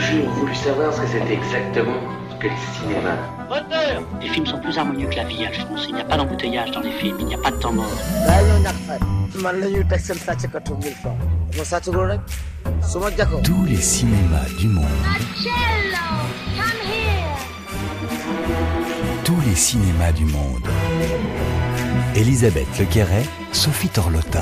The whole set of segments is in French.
toujours voulu savoir ce que c'était exactement que le cinéma. Moteur ! Les films sont plus harmonieux que la vie, Alphonse. Il n'y a pas d'embouteillage dans les films, il n'y a pas de temps mort. Tous les cinémas du monde. Tous les cinémas du monde. Elisabeth Lequéret, Sophie Torlotin.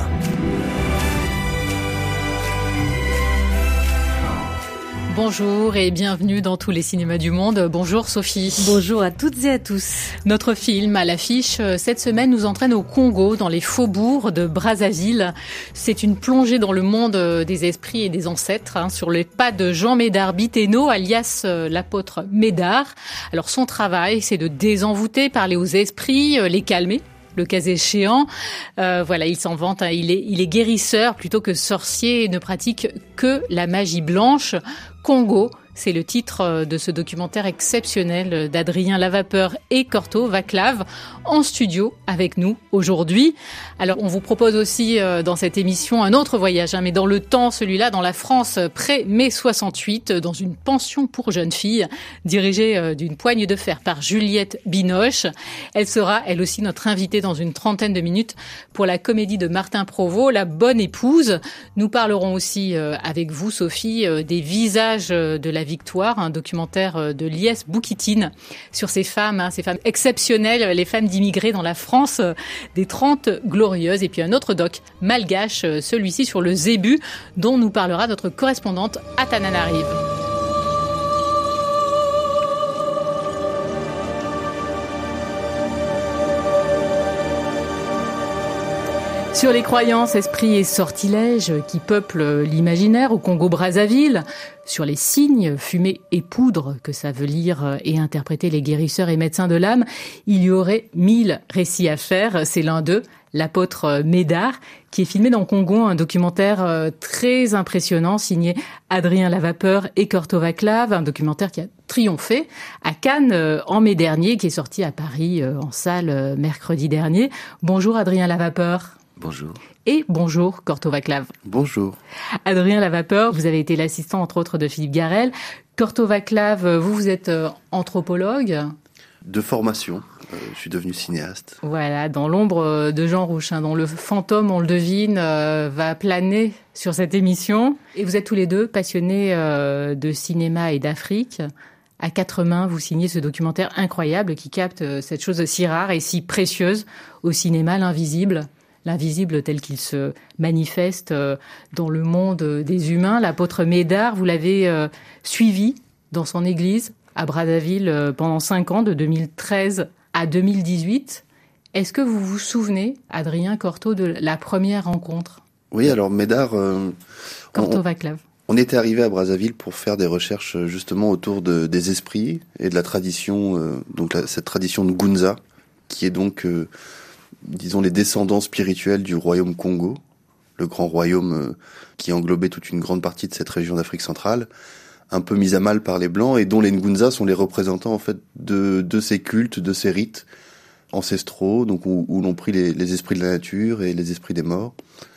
Bonjour et bienvenue dans tous les cinémas du monde. Bonjour Sophie. Bonjour à toutes et à tous. Notre film à l'affiche cette semaine nous entraîne au Congo, dans les faubourgs de Brazzaville. C'est une plongée dans le monde des esprits et des ancêtres, sur les pas de Jean Médard Bithénaud, alias l'apôtre Médard. Alors son travail, c'est de désenvoûter, parler aux esprits, les calmer. Le cas échéant, il s'en vante, il est guérisseur plutôt que sorcier et ne pratique que la magie blanche. Congo, c'est le titre de ce documentaire exceptionnel d'Adrien Lavapeur et Corto Vaclav en studio avec nous aujourd'hui. Alors, on vous propose aussi dans cette émission un autre voyage, mais dans le temps, celui-là, dans la France pré-mai 68, dans une pension pour jeunes filles, dirigée d'une poigne de fer par Juliette Binoche. Elle sera, elle aussi, notre invitée dans une trentaine de minutes pour la comédie de Martin Provost, La Bonne Épouse. Nous parlerons aussi avec vous, Sophie, des visages de la victoire, un documentaire de Lies Boukitine sur ces femmes exceptionnelles, les femmes d'immigrés dans la France des 30 glorieuses. Et puis un autre doc malgache, celui-ci sur le zébu, dont nous parlera notre correspondante Atananarive. Sur les croyances, esprits et sortilèges qui peuplent l'imaginaire au Congo-Brazzaville, sur les signes, fumée et poudre que savent lire et interpréter les guérisseurs et médecins de l'âme, il y aurait 1000 récits à faire. C'est l'un d'eux, l'apôtre Médard, qui est filmé dans le Congo, un documentaire très impressionnant signé Adrien Lavapeur et Corto Vaclav, un documentaire qui a triomphé à Cannes en mai dernier, qui est sorti à Paris en salle mercredi dernier. Bonjour Adrien Lavapeur. Bonjour. Et bonjour, Corto Vaclav. Bonjour. Adrien Lavapeur, vous avez été l'assistant, entre autres, de Philippe Garrel. Corto Vaclav, vous êtes anthropologue. De formation, je suis devenu cinéaste. Voilà, dans l'ombre de Jean Rouchin, dont le fantôme, on le devine, va planer sur cette émission. Et vous êtes tous les deux passionnés de cinéma et d'Afrique. À quatre mains, vous signez ce documentaire incroyable qui capte cette chose si rare et si précieuse au cinéma, l'invisible tel qu'il se manifeste dans le monde des humains. L'apôtre Médard, vous l'avez suivi dans son église à Brazzaville pendant 5 ans, de 2013 à 2018. Est-ce que vous vous souvenez, Adrien Corto, de la première rencontre ? Oui, alors Médard... Corto Vaclav. On était arrivé à Brazzaville pour faire des recherches justement autour des esprits et de la tradition, cette tradition de Ngunza, qui est donc... disons les descendants spirituels du royaume Congo, le grand royaume qui englobait toute une grande partie de cette région d'Afrique centrale, un peu mise à mal par les Blancs, et dont les Ngunza sont les représentants en fait de ces cultes, de ces rites ancestraux, donc où l'on prie les esprits de la nature et les esprits des morts.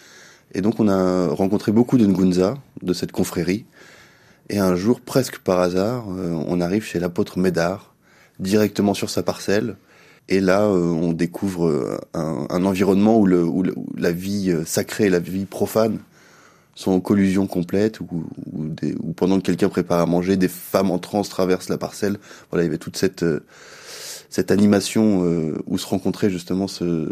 Et donc on a rencontré beaucoup de Ngunza, de cette confrérie, et un jour, presque par hasard, on arrive chez l'apôtre Médard, directement sur sa parcelle. Et là, on découvre un environnement où la vie sacrée et la vie profane sont en collusion complète, où pendant que quelqu'un prépare à manger, des femmes en transe traversent la parcelle. Voilà, il y avait toute cette animation où se rencontrait justement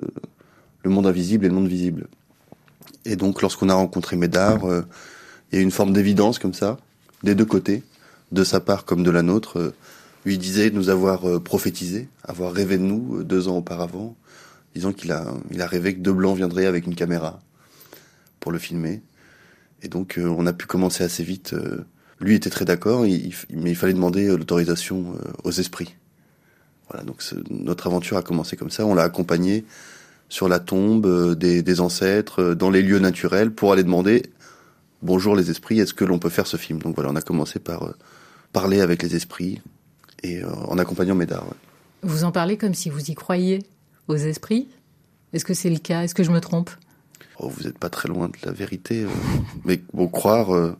le monde invisible et le monde visible. Et donc, lorsqu'on a rencontré Médard, il y a eu une forme d'évidence comme ça, des deux côtés, de sa part comme de la nôtre. Lui disait de nous avoir prophétisé, avoir rêvé de nous 2 ans auparavant, disant qu'il a rêvé que 2 blancs viendraient avec une caméra pour le filmer. Et donc on a pu commencer assez vite. Lui était très d'accord, mais il fallait demander l'autorisation aux esprits. Voilà, donc notre aventure a commencé comme ça. On l'a accompagné sur la tombe des ancêtres, dans les lieux naturels, pour aller demander « Bonjour les esprits, est-ce que l'on peut faire ce film ?» Donc voilà, on a commencé par parler avec les esprits, et en accompagnant Médard. Ouais. Vous en parlez comme si vous y croyiez aux esprits ? Est-ce que c'est le cas ? Est-ce que je me trompe ? Vous n'êtes pas très loin de la vérité. Mais bon, croire,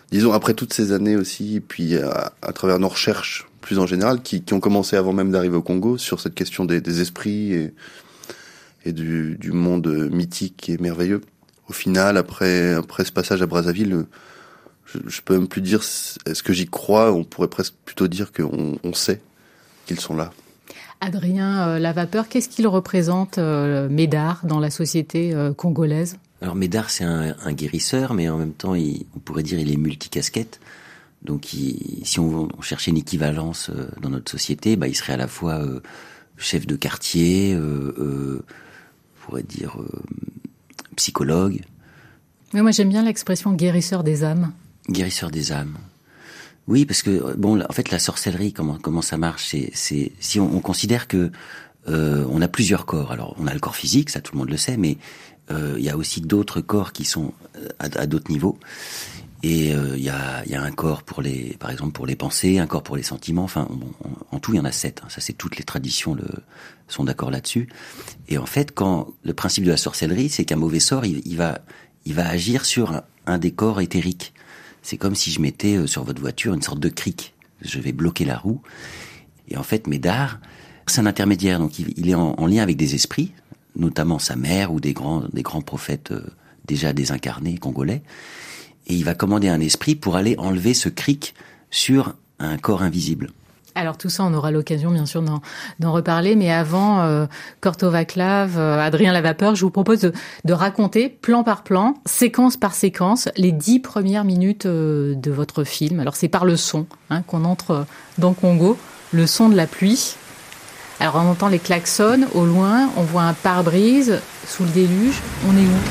disons, après toutes ces années aussi, et puis à travers nos recherches plus en général, qui ont commencé avant même d'arriver au Congo, sur cette question des esprits et du monde mythique et merveilleux. Au final, après ce passage à Brazzaville, je peux même plus dire est-ce que j'y crois, on pourrait presque plutôt dire qu'on sait qu'ils sont là. Adrien Lavapeur, qu'est-ce qu'il représente, Médard, dans la société congolaise ? Alors Médard, c'est un guérisseur, mais en même temps, on pourrait dire il est multicasquette. Donc si on cherchait une équivalence dans notre société, il serait à la fois chef de quartier, on pourrait dire psychologue. Mais moi j'aime bien l'expression guérisseur des âmes. Guérisseur des âmes. Oui, parce que en fait la sorcellerie, comment ça marche, c'est si on considère que on a plusieurs corps. Alors on a le corps physique, ça tout le monde le sait, mais il y a aussi d'autres corps qui sont à d'autres niveaux. Et il y a un corps par exemple pour les pensées, un corps pour les sentiments. Enfin, en tout il y en a 7. Ça c'est toutes les traditions sont d'accord là-dessus. Et en fait, quand le principe de la sorcellerie, c'est qu'un mauvais sort, il va agir sur un des corps éthériques. C'est comme si je mettais sur votre voiture une sorte de cric. Je vais bloquer la roue. Et en fait, Médard, c'est un intermédiaire. Donc, il est en lien avec des esprits, notamment sa mère ou des grands prophètes déjà désincarnés congolais. Et il va commander un esprit pour aller enlever ce cric sur un corps invisible. Alors tout ça, on aura l'occasion bien sûr d'en reparler, mais avant, Corto Vaclav, Adrien Lavapeur, je vous propose de raconter plan par plan, séquence par séquence, les 10 premières minutes de votre film. Alors c'est par le son qu'on entre dans Congo, le son de la pluie. Alors on entend les klaxons au loin, on voit un pare-brise sous le déluge. On est où ?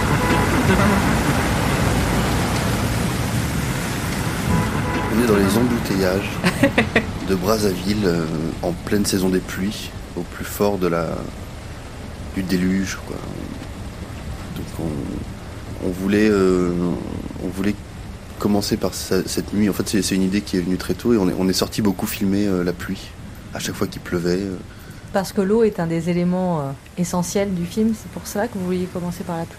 On est dans les embouteillages de Brazzaville, en pleine saison des pluies, au plus fort du déluge, quoi. Donc on voulait commencer par cette nuit. En fait, c'est une idée qui est venue très tôt et on est sorti beaucoup filmer la pluie à chaque fois qu'il pleuvait. Parce que l'eau est un des éléments essentiels du film, c'est pour ça que vous vouliez commencer par la pluie ?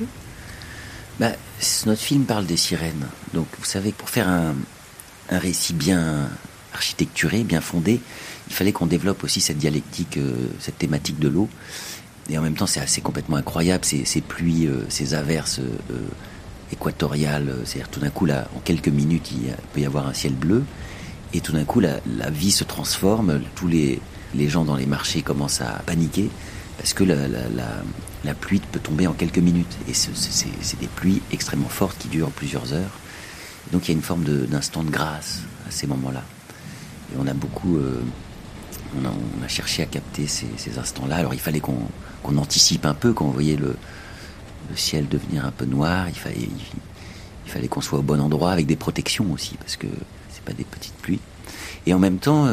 Notre film parle des sirènes. Donc vous savez, pour faire un récit bien architecturé, bien fondé, il fallait qu'on développe aussi cette dialectique, cette thématique de l'eau. Et en même temps, c'est assez complètement incroyable, ces pluies, ces averses équatoriales. C'est-à-dire tout d'un coup, là, en quelques minutes, il peut y avoir un ciel bleu. Et tout d'un coup, la vie se transforme. Tous les gens dans les marchés commencent à paniquer parce que la pluie peut tomber en quelques minutes. Et c'est des pluies extrêmement fortes qui durent plusieurs heures. Donc il y a une forme d'instant de grâce à ces moments-là. Et on a beaucoup, on a cherché à capter ces instants-là. Alors il fallait qu'on anticipe un peu quand on voyait le ciel devenir un peu noir. Il fallait qu'on soit au bon endroit avec des protections aussi, parce que c'est pas des petites pluies. Et en même temps,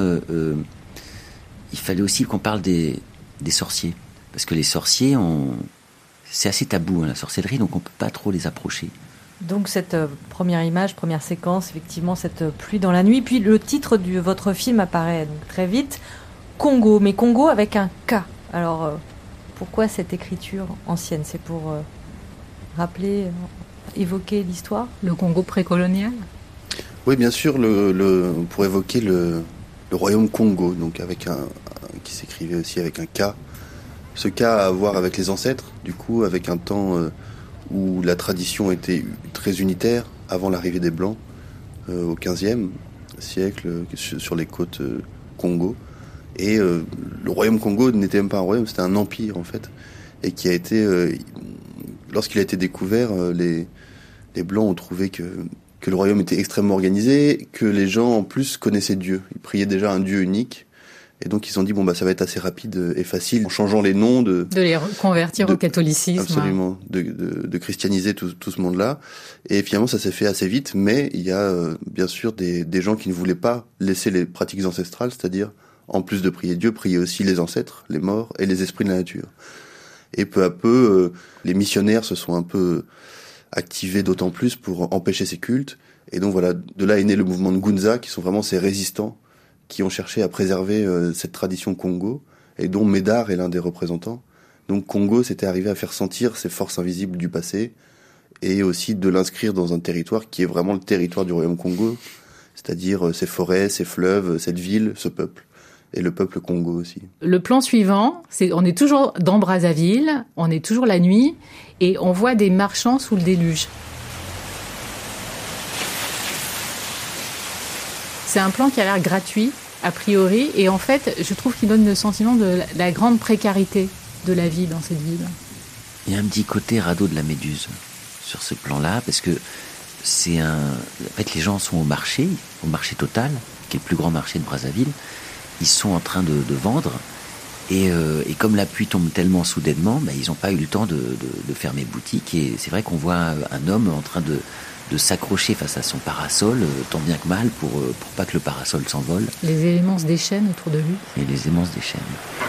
il fallait aussi qu'on parle des sorciers, parce que les sorciers, c'est assez tabou, la sorcellerie, donc on peut pas trop les approcher. Donc cette première image, première séquence, effectivement cette pluie dans la nuit. Puis le titre de votre film apparaît donc très vite, Congo, mais Congo avec un K. Alors pourquoi cette écriture ancienne ? C'est pour rappeler, évoquer l'histoire ? Le Congo précolonial ? Oui, bien sûr, pour évoquer le royaume Congo, donc qui s'écrivait aussi avec un K. Ce K a à voir avec les ancêtres, du coup, avec un temps où la tradition était très unitaire avant l'arrivée des Blancs au XVe siècle sur les côtes Congo. Et le royaume Congo n'était même pas un royaume, c'était un empire en fait, et qui a été, lorsqu'il a été découvert, les Blancs ont trouvé que le royaume était extrêmement organisé, que les gens en plus connaissaient Dieu, ils priaient déjà un Dieu unique. Et donc ils ont dit ça va être assez rapide et facile en changeant les noms de les convertir au catholicisme. Absolument, de christianiser tout ce monde-là. Et finalement ça s'est fait assez vite, mais il y a bien sûr des gens qui ne voulaient pas laisser les pratiques ancestrales, c'est-à-dire en plus de prier Dieu, prier aussi les ancêtres, les morts et les esprits de la nature. Et peu à peu, les missionnaires se sont un peu activés d'autant plus pour empêcher ces cultes. Et donc voilà, de là est né le mouvement de Gunza, qui sont vraiment ces résistants qui ont cherché à préserver cette tradition Congo, et dont Médard est l'un des représentants. Donc Congo, c'était arrivé à faire sentir ces forces invisibles du passé, et aussi de l'inscrire dans un territoire qui est vraiment le territoire du Royaume Congo, c'est-à-dire ces forêts, ces fleuves, cette ville, ce peuple. Et le peuple Congo aussi. Le plan suivant, on est toujours dans Brazzaville, on est toujours la nuit, et on voit des marchands sous le déluge. C'est un plan qui a l'air gratuit, a priori, et en fait, je trouve qu'il donne le sentiment de la grande précarité de la vie dans cette ville. Il y a un petit côté radeau de la Méduse sur ce plan-là, parce que en fait, les gens sont au marché Total, qui est le plus grand marché de Brazzaville. Ils sont en train de vendre, et comme la pluie tombe tellement soudainement, ils n'ont pas eu le temps de fermer boutique. Et c'est vrai qu'on voit un homme en train de s'accrocher face à son parasol, tant bien que mal, pour pas que le parasol s'envole. Les éléments se déchaînent autour de lui. Et les éléments se déchaînent.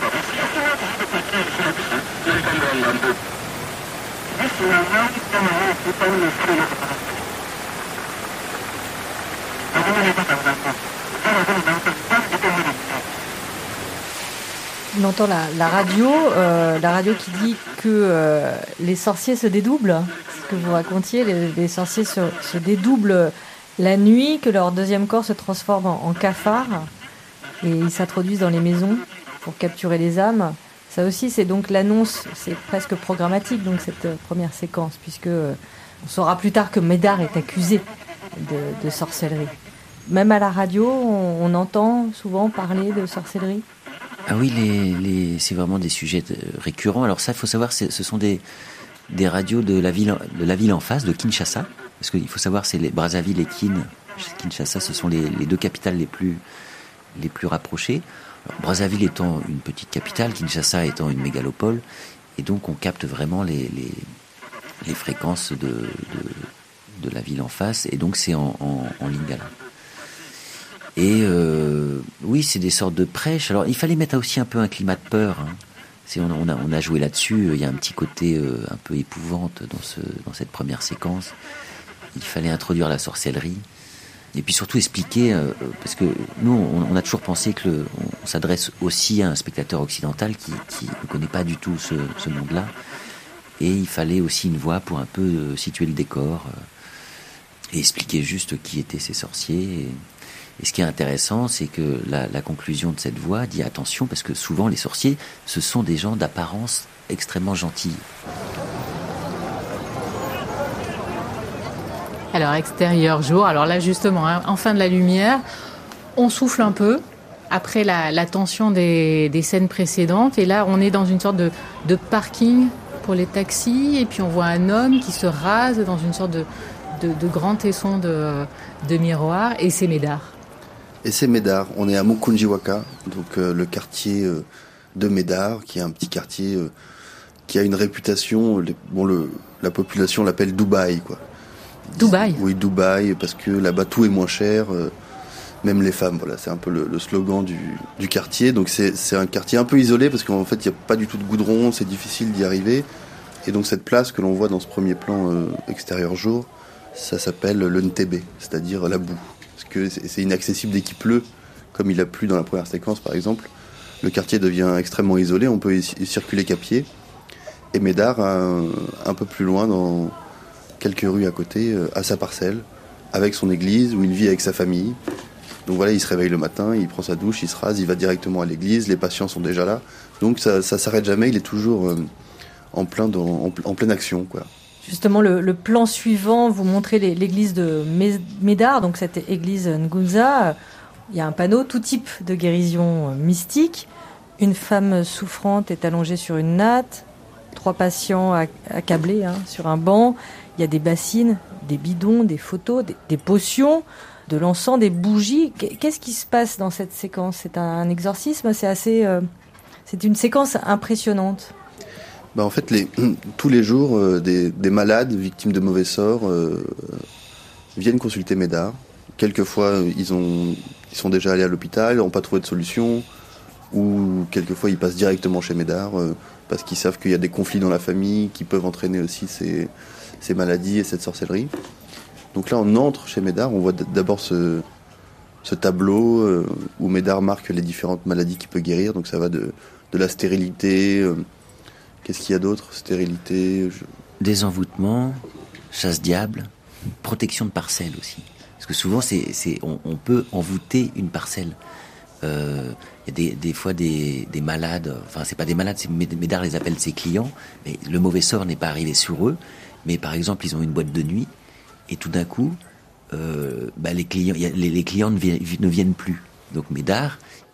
On entend la radio qui dit que les sorciers se dédoublent. C'est ce que vous racontiez, les sorciers se dédoublent la nuit, que leur deuxième corps se transforme en cafard et ils s'introduisent dans les maisons pour capturer les âmes. Ça aussi, c'est donc l'annonce, c'est presque programmatique, donc cette première séquence, puisque on saura plus tard que Médard est accusé de sorcellerie. Même à la radio, on entend souvent parler de sorcellerie. Ah oui, c'est vraiment des sujets récurrents. Alors ça, il faut savoir, ce sont des radios de la ville en face, de Kinshasa. Parce qu'il faut savoir, c'est les Brazzaville et Kinshasa, ce sont les deux capitales les plus rapprochées. Alors, Brazzaville étant une petite capitale, Kinshasa étant une mégalopole, et donc on capte vraiment les fréquences de la ville en face, et donc c'est en lingala. Et oui, c'est des sortes de prêches. Alors il fallait mettre aussi un peu un climat de peur. On a joué là-dessus. Il y a un petit côté un peu épouvante dans cette première séquence. Il fallait introduire la sorcellerie. Et puis surtout expliquer, parce que nous, on a toujours pensé que on s'adresse aussi à un spectateur occidental qui ne connaît pas du tout ce monde-là. Et il fallait aussi une voix pour un peu situer le décor et expliquer juste qui étaient ces sorciers. Et ce qui est intéressant, c'est que la conclusion de cette voix dit attention, parce que souvent les sorciers, ce sont des gens d'apparence extrêmement gentille. Alors, extérieur jour, alors là justement, en fin de la lumière, on souffle un peu, après la tension des scènes précédentes, et là on est dans une sorte de parking pour les taxis, et puis on voit un homme qui se rase dans une sorte de grand tesson de miroir, et c'est Médard. Et c'est Médard, on est à Mukunjiwaka, donc le quartier de Médard, qui est un petit quartier qui a une réputation, la population l'appelle Dubaï, quoi. Dubaï. Oui, Dubaï, parce que là-bas tout est moins cher, même les femmes, voilà, c'est un peu le slogan du quartier. Donc c'est un quartier un peu isolé, parce qu'en fait il n'y a pas du tout de goudron, c'est difficile d'y arriver. Et donc cette place que l'on voit dans ce premier plan extérieur jour, ça s'appelle le Ntébé, c'est-à-dire la boue. Parce que c'est inaccessible dès qu'il pleut, comme il a plu dans la première séquence par exemple. Le quartier devient extrêmement isolé, on peut y circuler qu'à pied. Et Médard, un peu plus loin, dans quelques rues à côté, à sa parcelle, avec son église, où il vit avec sa famille. Donc voilà, il se réveille le matin, il prend sa douche, il se rase, il va directement à l'église, les patients sont déjà là. Donc ça s'arrête jamais, il est toujours en pleine action, quoi. Justement, le plan suivant, vous montrez l'église de Médard, donc cette église Ngunza. Il y a un panneau, tout type de guérison mystique. Une femme souffrante est allongée sur une natte, 3 patients accablés sur un banc. Il y a des bassines, des bidons, des photos, des potions, de l'encens, des bougies. Qu'est-ce qui se passe dans cette séquence ? C'est un exorcisme, c'est une séquence impressionnante. En fait, tous les jours, des malades victimes de mauvais sorts viennent consulter Médard. Quelquefois, ils sont déjà allés à l'hôpital, n'ont pas trouvé de solution, ou quelquefois ils passent directement chez Médard parce qu'ils savent qu'il y a des conflits dans la famille qui peuvent entraîner aussi ces maladies et cette sorcellerie. Donc là, on entre chez Médard, on voit d'abord ce tableau où Médard marque les différentes maladies qu'il peut guérir. Donc ça va de la stérilité. Qu'est-ce qu'il y a d'autre ? Stérilité. Des envoûtements. chasse-diable, protection de parcelle aussi. Parce que souvent, on peut envoûter une parcelle. Il y a des fois des malades, enfin c'est pas des malades, Médard les appelle ses clients, mais le mauvais sort n'est pas arrivé sur eux. Mais par exemple, ils ont une boîte de nuit, et tout d'un coup, les clients ne viennent plus. Donc Médard,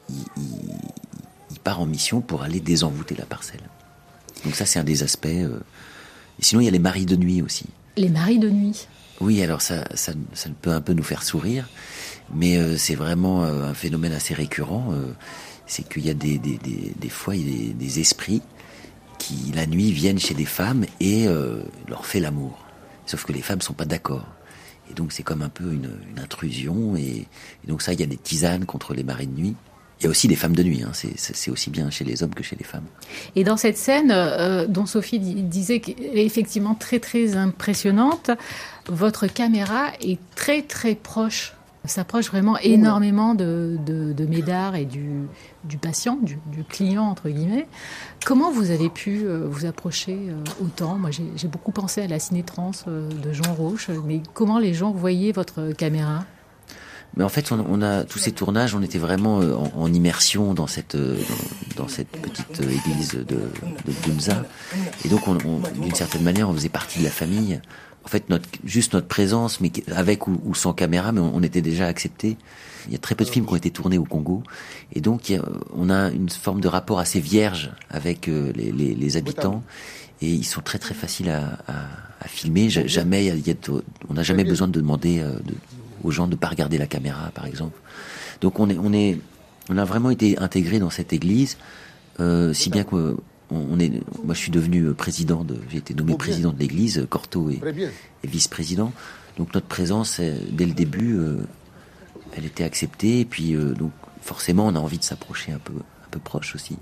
il part en mission pour aller désenvoûter la parcelle. Donc ça, c'est un des aspects. Et sinon, il y a les maris de nuit aussi. Les maris de nuit. Oui, alors ça peut un peu nous faire sourire, mais c'est vraiment un phénomène assez récurrent. C'est qu'il y a des fois, il y a des esprits qui, la nuit, viennent chez des femmes et leur fait l'amour. Sauf que les femmes sont pas d'accord. Et donc, c'est comme un peu une intrusion. Et donc ça, il y a des tisanes contre les maris de nuit. Il y a aussi des femmes de nuit, hein. C'est aussi bien chez les hommes que chez les femmes. Et dans cette scène dont Sophie disait qu'elle est effectivement très très impressionnante, votre caméra est très très proche, s'approche vraiment énormément de Médard et du patient, du client entre guillemets. Comment vous avez pu vous approcher autant ? Moi j'ai beaucoup pensé à la ciné-trance de Jean Rouch, mais comment les gens voyaient votre caméra ? Mais en fait, on a tous ces tournages, on était vraiment en immersion dans cette petite église de Gunza. Et donc, d'une certaine manière, on faisait partie de la famille. En fait, notre présence, mais avec ou sans caméra, mais on était déjà acceptés. Il y a très peu de films qui ont été tournés au Congo. Et donc, on a une forme de rapport assez vierge avec les habitants. Et ils sont très très faciles à filmer. On n'a jamais besoin de demander aux gens de ne pas regarder la caméra, par exemple. Donc on a vraiment été intégrés dans cette église, si bien que moi je suis devenu j'ai été nommé président de l'église, Cortot est vice-président. Donc notre présence, dès le début, elle était acceptée, et puis donc forcément on a envie de s'approcher un peu proche aussi.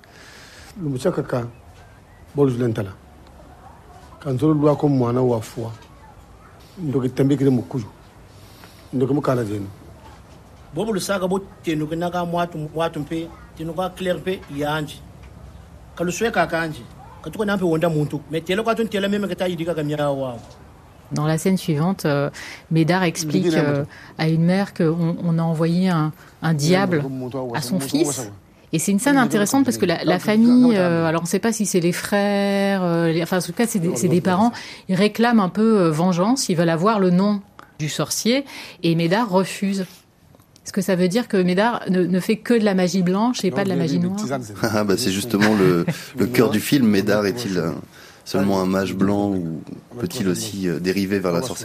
Bobulu saga bo tenu naga mwatu mpe tenu ka clair mpe yanji kaluswe ka kanji katuko nampe wonda muntu metelo ka tuntela meme ka tayidika ka miawa. Dans la scène suivante, Médard explique à une mère qu'on a envoyé un diable à son fils. Et c'est une scène intéressante parce que la famille, alors on ne sait pas si c'est les frères, en tout cas c'est des parents, ils réclament un peu vengeance, ils veulent avoir le nom du sorcier, et Médard refuse. Est-ce que ça veut dire que Médard ne fait que de la magie blanche et pas de la magie noire ? C'est justement le cœur du film. Médard est-il seulement un mage blanc ou peut-il aussi dériver vers la sorcellerie ?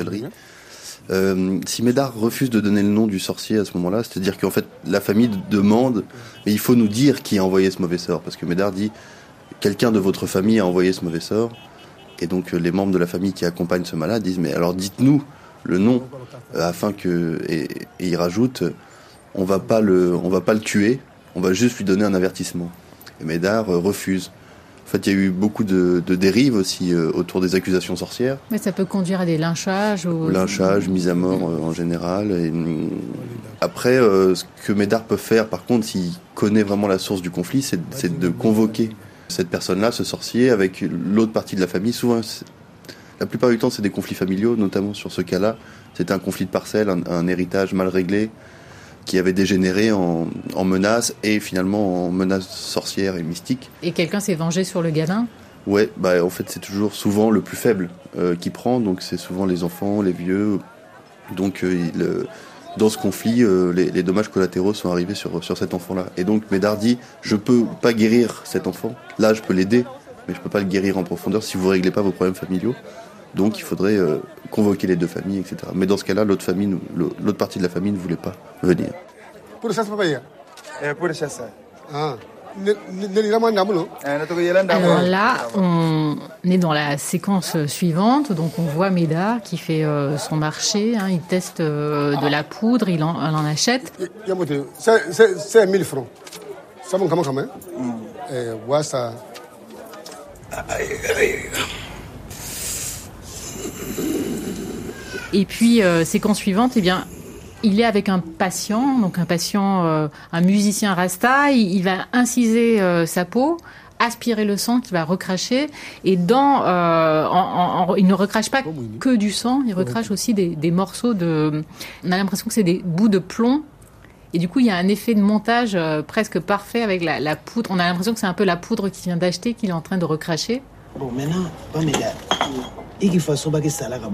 Si Médard refuse de donner le nom du sorcier à ce moment-là, c'est-à-dire qu'en fait la famille demande, mais il faut nous dire qui a envoyé ce mauvais sort, parce que Médard dit quelqu'un de votre famille a envoyé ce mauvais sort, et donc les membres de la famille qui accompagnent ce malade disent mais alors dites-nous le nom afin que et il rajoute on va pas le tuer, on va juste lui donner un avertissement. Et Médard refuse. En fait, il y a eu beaucoup de dérives aussi autour des accusations sorcières. Mais ça peut conduire à des lynchages Lynchages, mise à mort en général. Et après, ce que Médard peut faire, par contre, s'il connaît vraiment la source du conflit, c'est de convoquer cette personne-là, ce sorcier, avec l'autre partie de la famille. Souvent, la plupart du temps, c'est des conflits familiaux, notamment sur ce cas-là. C'était un conflit de parcelles, un héritage mal réglé, qui avait dégénéré en menaces et finalement en menaces sorcières et mystiques. Et quelqu'un s'est vengé sur le gamin ? Ouais, en fait c'est toujours souvent le plus faible qui prend, donc c'est souvent les enfants, les vieux. Donc dans ce conflit, les dommages collatéraux sont arrivés sur cet enfant-là. Et donc Médard dit, je peux pas guérir cet enfant, là je peux l'aider, mais je peux pas le guérir en profondeur si vous réglez pas vos problèmes familiaux. Donc il faudrait convoquer les deux familles, etc. Mais dans ce cas-là, l'autre partie de la famille ne voulait pas venir. Alors là, on est dans la séquence suivante. Donc on voit Médard qui fait son marché. Il teste de la poudre, il en achète. C'est 1000 francs. Ça va comment même. Ouais, ça... Et puis, séquence suivante, il est avec un patient, un musicien rasta, il va inciser sa peau aspirer le sang, qui va recracher. Et il ne recrache pas que du sang, il recrache aussi des morceaux de... On a l'impression que c'est des bouts de plomb. Et du coup, il y a un effet de montage presque parfait avec la poudre. On a l'impression que c'est un peu la poudre qu'il vient d'acheter, qu'il est en train de recracher. Bon, maintenant, il faut que ça la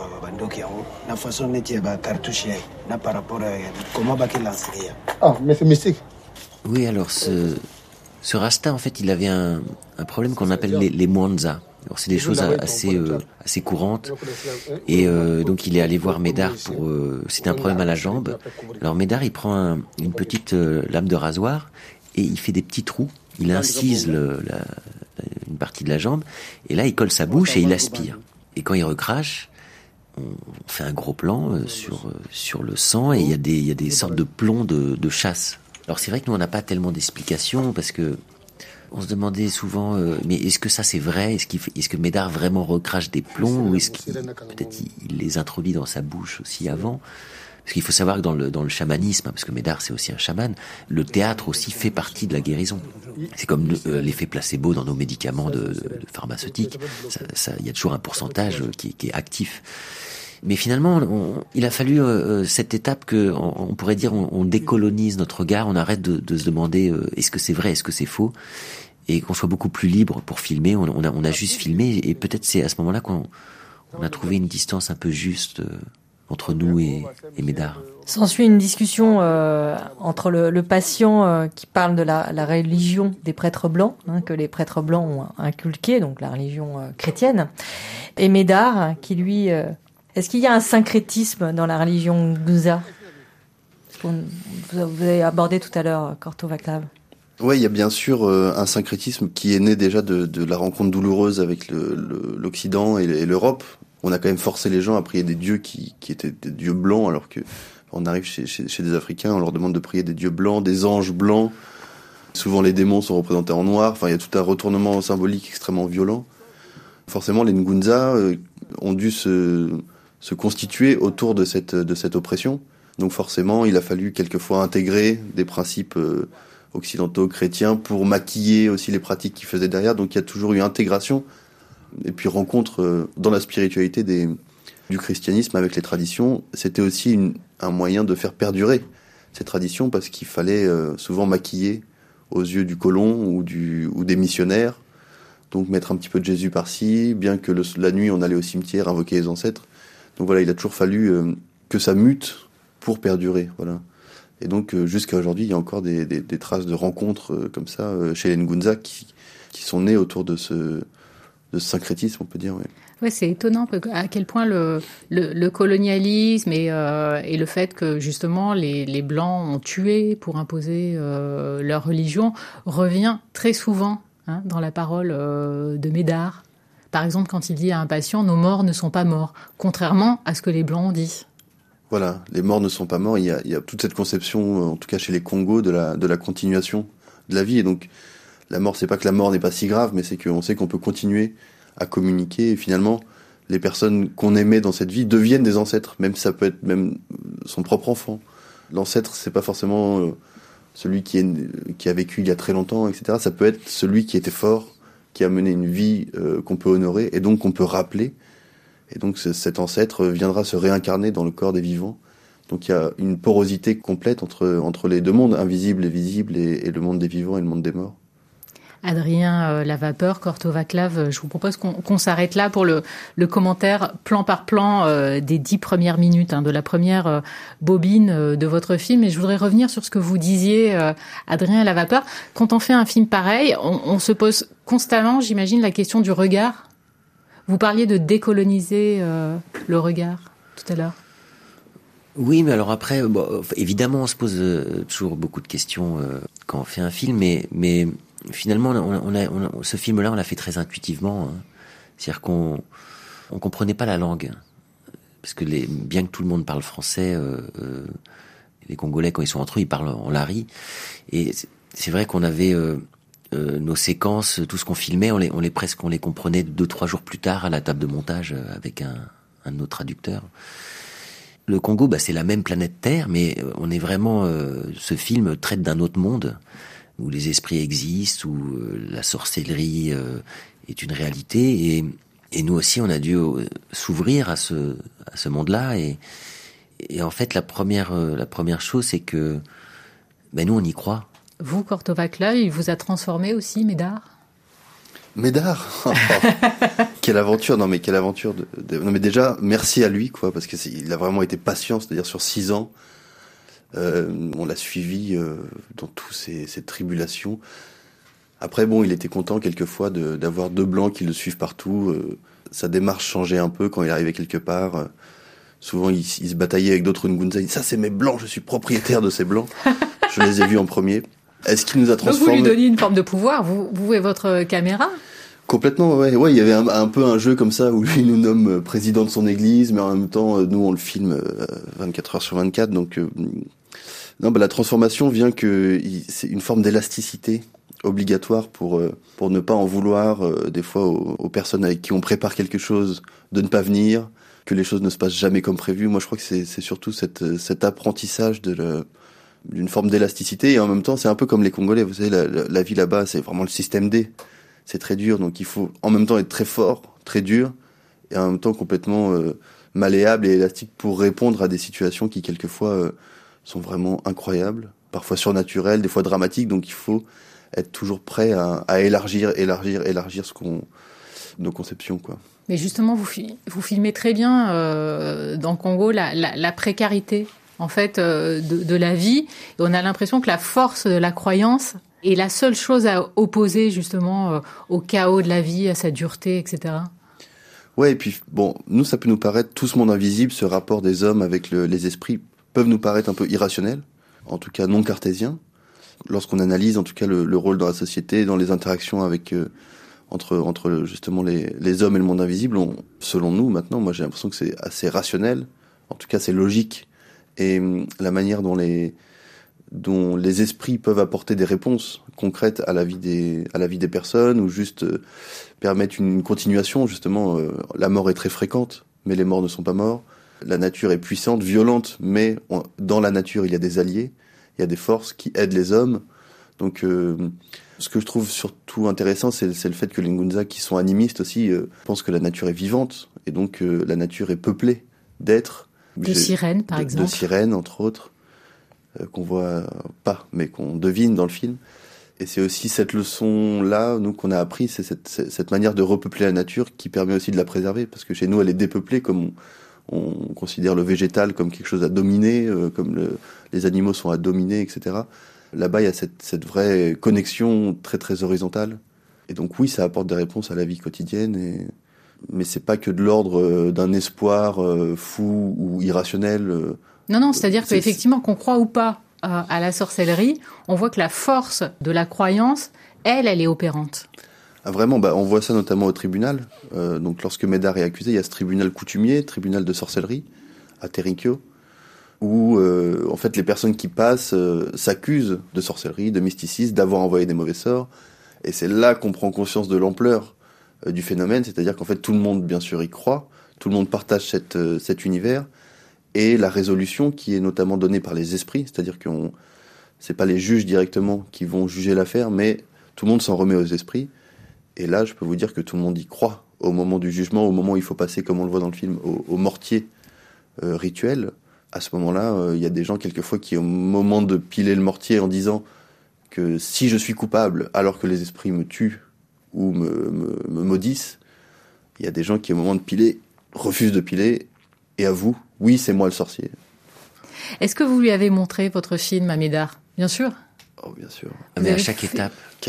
la façon de cartouche par rapport à comment lancer. Ah, mais c'est mystique. Oui, alors ce Rasta, en fait, il avait un problème qu'on appelle les mwanza. Alors, c'est des choses assez courantes. Et donc, il est allé voir Médard pour... c'était un problème à la jambe. Alors, Médard, il prend une petite lame de rasoir et il fait des petits trous. Il incise une partie de la jambe. Et là, il colle sa bouche et il aspire. Et quand il recrache, on fait un gros plan sur le sang et il y a des sortes de plombs de chasse. Alors, c'est vrai que nous, on n'a pas tellement d'explications parce que on se demandait souvent, mais est-ce que ça c'est vrai ? Est-ce que Médard vraiment recrache des plombs ou est-ce qu'il peut-être il les introduit dans sa bouche aussi avant ? Parce qu'il faut savoir que dans le chamanisme, parce que Médard c'est aussi un chaman, le théâtre aussi fait partie de la guérison. C'est comme l'effet placebo dans nos médicaments de pharmaceutiques. Il y a toujours un pourcentage qui est actif. Mais finalement, il a fallu cette étape que on pourrait dire on décolonise notre regard, on arrête de se demander est-ce que c'est vrai, est-ce que c'est faux, et qu'on soit beaucoup plus libre pour filmer. On a juste filmé et peut-être c'est à ce moment-là qu'on a trouvé une distance un peu juste entre nous et Médard. S'ensuit une discussion entre le patient qui parle de la religion des prêtres blancs, que les prêtres blancs ont inculqué, donc la religion chrétienne, et Médard qui lui... Est-ce qu'il y a un syncrétisme dans la religion Ngunza ? Vous avez abordé tout à l'heure, Corto Vaclav. Oui, il y a bien sûr un syncrétisme qui est né déjà de la rencontre douloureuse avec l'Occident et l'Europe. On a quand même forcé les gens à prier des dieux qui étaient des dieux blancs, alors que on arrive chez des Africains, on leur demande de prier des dieux blancs, des anges blancs. Souvent les démons sont représentés en noir. Enfin, il y a tout un retournement symbolique extrêmement violent. Forcément, les Ngunza ont dû se constituer autour de cette oppression. Donc forcément, il a fallu quelquefois intégrer des principes occidentaux, chrétiens, pour maquiller aussi les pratiques qu'ils faisaient derrière. Donc il y a toujours eu intégration et puis rencontre dans la spiritualité du christianisme avec les traditions. C'était aussi un moyen de faire perdurer ces traditions parce qu'il fallait souvent maquiller aux yeux du colon ou des missionnaires. Donc mettre un petit peu de Jésus par-ci, bien que la nuit on allait au cimetière invoquer les ancêtres. Donc voilà, il a toujours fallu que ça mute pour perdurer, voilà. Et donc jusqu'à aujourd'hui, il y a encore des traces de rencontres comme ça chez les Ngunza qui sont nées autour de ce syncrétisme, on peut dire. Ouais. Ouais, c'est étonnant à quel point le colonialisme et le fait que justement les Blancs ont tué pour imposer leur religion revient très souvent dans la parole de Médard. Par exemple, quand il dit à un patient « nos morts ne sont pas morts », contrairement à ce que les Blancs ont dit. Voilà, les morts ne sont pas morts. Il y a toute cette conception, en tout cas chez les Congos, de la continuation de la vie. Et donc, la mort, c'est pas que la mort n'est pas si grave, mais c'est qu'on sait qu'on peut continuer à communiquer. Et finalement, les personnes qu'on aimait dans cette vie deviennent des ancêtres. Même ça peut être même son propre enfant. L'ancêtre, c'est pas forcément celui qui a vécu il y a très longtemps, etc. Ça peut être celui qui était fort, qui a mené une vie qu'on peut honorer et donc qu'on peut rappeler. Et donc cet ancêtre viendra se réincarner dans le corps des vivants. Donc il y a une porosité complète entre les deux mondes, invisible et visible, et le monde des vivants et le monde des morts. Adrien Lavapeur, Corto Vaclav, je vous propose qu'on s'arrête là pour le commentaire plan par plan des 10 premières minutes de la première bobine de votre film. Et je voudrais revenir sur ce que vous disiez, Adrien Lavapeur. Quand on fait un film pareil, on se pose constamment, j'imagine, la question du regard. Vous parliez de décoloniser le regard tout à l'heure. Oui, mais alors après, évidemment, on se pose toujours beaucoup de questions quand on fait un film, mais finalement, ce film-là, on l'a fait très intuitivement. C'est-à-dire qu'on comprenait pas la langue, parce que bien que tout le monde parle français, les Congolais quand ils sont entre eux, ils parlent en lari, et c'est vrai qu'on avait nos séquences, tout ce qu'on filmait, on les comprenait 2-3 jours plus tard à la table de montage avec un de nos traducteurs. Le Congo, c'est la même planète Terre, mais on est vraiment, ce film traite d'un autre monde. où les esprits existent, où la sorcellerie est une réalité. Et nous aussi, on a dû s'ouvrir à ce monde-là. Et en fait, la première chose, c'est que nous, on y croit. Vous, Courtevaque-là, il vous a transformé aussi, Médard ? Médard, quelle aventure! Non mais quelle aventure! Non mais déjà, merci à lui, quoi, parce que il a vraiment été patient, c'est-à-dire sur 6 ans, on l'a suivi dans tous ces tribulations. Après, bon, il était content quelquefois d'avoir 2 blancs qui le suivent partout. Sa démarche changeait un peu quand il arrivait quelque part. Souvent, il se bataillait avec d'autres Ngunza. Il dit, ça, c'est mes blancs, je suis propriétaire de ces blancs. Je les ai vus en premier. Est-ce qu'il nous a transformés? Donc vous lui donniez une forme de pouvoir, vous et votre caméra? Complètement, ouais. Il y avait un peu un jeu comme ça où lui il nous nomme président de son église, mais en même temps, nous on le filme 24 heures sur 24. Donc, la transformation vient que c'est une forme d'élasticité obligatoire pour ne pas en vouloir des fois aux personnes avec qui on prépare quelque chose de ne pas venir, que les choses ne se passent jamais comme prévu. Moi, je crois que c'est surtout cet apprentissage d'une forme d'élasticité, et en même temps, c'est un peu comme les Congolais. Vous savez, la vie là-bas, c'est vraiment le système D. C'est très dur, donc il faut en même temps être très fort, très dur, et en même temps complètement malléable et élastique pour répondre à des situations qui quelquefois sont vraiment incroyables, parfois surnaturelles, des fois dramatiques. Donc il faut être toujours prêt à élargir nos conceptions, quoi. Mais justement, vous filmez très bien dans le Congo la précarité, en fait, de la vie. Et on a l'impression que la force de la croyance est la seule chose à opposer justement au chaos de la vie, à sa dureté, etc. Ouais, et puis bon, nous, ça peut nous paraître, tout ce monde invisible, ce rapport des hommes avec les esprits, peuvent nous paraître un peu irrationnels, en tout cas non cartésiens. Lorsqu'on analyse en tout cas le rôle dans la société, dans les interactions avec entre justement les hommes et le monde invisible, selon nous maintenant, moi j'ai l'impression que c'est assez rationnel, en tout cas c'est logique, et la manière dont les esprits peuvent apporter des réponses concrètes à la vie des personnes, ou juste permettre une continuation, justement, la mort est très fréquente, mais les morts ne sont pas morts, la nature est puissante, violente, mais dans la nature il y a des alliés, il y a des forces qui aident les hommes. Donc ce que je trouve surtout intéressant, c'est le fait que les Ngunza, qui sont animistes aussi, pensent que la nature est vivante, et donc la nature est peuplée d'êtres. De sirènes, par exemple. De sirènes, entre autres, qu'on voit pas, mais qu'on devine dans le film. Et c'est aussi cette leçon-là, nous, qu'on a appris, c'est cette manière de repeupler la nature qui permet aussi de la préserver, parce que chez nous, elle est dépeuplée, comme on considère le végétal comme quelque chose à dominer, comme les animaux sont à dominer, etc. Là-bas, il y a cette vraie connexion très très horizontale. Et donc oui, ça apporte des réponses à la vie quotidienne, mais c'est pas que de l'ordre d'un espoir fou ou irrationnel. Non, c'est-à-dire qu'effectivement, qu'on croit ou pas à la sorcellerie, on voit que la force de la croyance, elle est opérante. Ah, vraiment, on voit ça notamment au tribunal. Donc lorsque Médard est accusé, il y a ce tribunal coutumier, tribunal de sorcellerie, à Terrinkyo, où en fait les personnes qui passent s'accusent de sorcellerie, de mysticisme, d'avoir envoyé des mauvais sorts. Et c'est là qu'on prend conscience de l'ampleur du phénomène, c'est-à-dire qu'en fait tout le monde, bien sûr, y croit, tout le monde partage cet univers, et la résolution qui est notamment donnée par les esprits, c'est-à-dire que c'est pas les juges directement qui vont juger l'affaire, mais tout le monde s'en remet aux esprits. Et là, je peux vous dire que tout le monde y croit au moment du jugement, au moment où il faut passer, comme on le voit dans le film, au mortier rituel. À ce moment-là, il y a des gens quelquefois qui, au moment de piler le mortier en disant que si je suis coupable alors que les esprits me tuent ou me maudissent, il y a des gens qui, au moment de piler, refusent de piler et avouent, oui, c'est moi le sorcier. Est-ce que vous lui avez montré votre film à Médard? Bien sûr. Oh, bien sûr. Mais à chaque étape.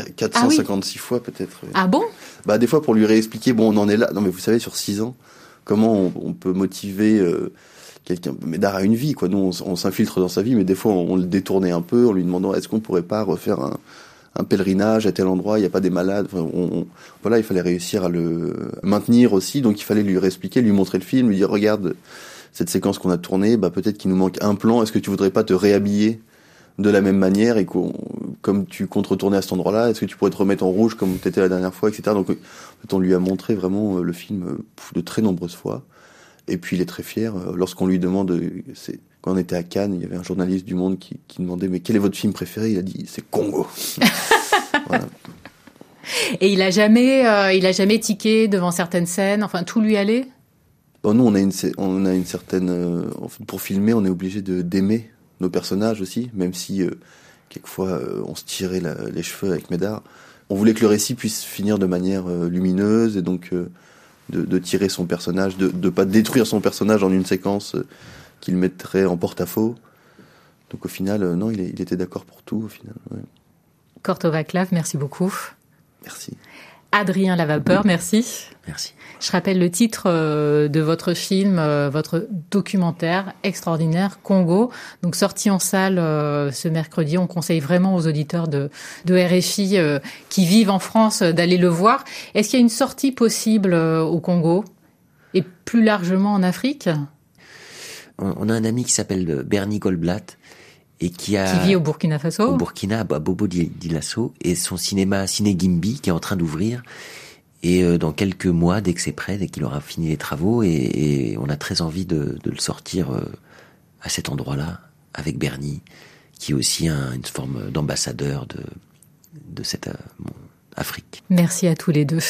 456 fois peut-être. Ah bon? Des fois pour lui réexpliquer, on en est là. Non mais vous savez, sur 6 ans, comment on peut motiver quelqu'un. Médard a une vie, quoi. Nous, on s'infiltre dans sa vie, mais des fois on le détournait un peu en lui demandant est-ce qu'on pourrait pas refaire un pèlerinage à tel endroit, il n'y a pas des malades. Enfin, voilà, il fallait réussir à le maintenir aussi, donc il fallait lui réexpliquer, lui montrer le film, lui dire regarde cette séquence qu'on a tournée, peut-être qu'il nous manque un plan, est-ce que tu voudrais pas te réhabiller de la même manière et comme tu comptes retourner à cet endroit-là, est-ce que tu pourrais te remettre en rouge comme tu étais la dernière fois, etc. Donc on lui a montré vraiment le film de très nombreuses fois. Et puis il est très fier. Lorsqu'on lui demande, quand on était à Cannes, il y avait un journaliste du Monde qui demandait mais quel est votre film préféré ? Il a dit c'est Congo. Voilà. Et il a jamais tiqué devant certaines scènes. Enfin, tout lui allait. Bon, nous, on a une certaine. Pour filmer, on est obligé d'aimer nos personnages aussi, même si quelquefois on se tirait les cheveux avec Médard. On voulait que le récit puisse finir de manière lumineuse et donc de tirer son personnage, de pas détruire son personnage en une séquence qu'il mettrait en porte-à-faux. Donc au final, non, il était d'accord pour tout au final. Ouais. Korto Vaclav, merci beaucoup. Merci. Adrien Lavapeur, merci. Merci. Je rappelle le titre de votre film, votre documentaire extraordinaire, Congo. Donc sorti en salle ce mercredi. On conseille vraiment aux auditeurs de RFI qui vivent en France d'aller le voir. Est-ce qu'il y a une sortie possible au Congo et plus largement en Afrique ? On a un ami qui s'appelle Bernie Goldblatt et qui vit au Burkina Faso. Au Burkina, à Bobo Dioulasso, et son cinéma Ciné Gimbi qui est en train d'ouvrir. Et dans quelques mois, dès que c'est prêt, dès qu'il aura fini les travaux, et on a très envie de le sortir à cet endroit-là, avec Bernie, qui est aussi une forme d'ambassadeur de cette Afrique. Merci à tous les deux.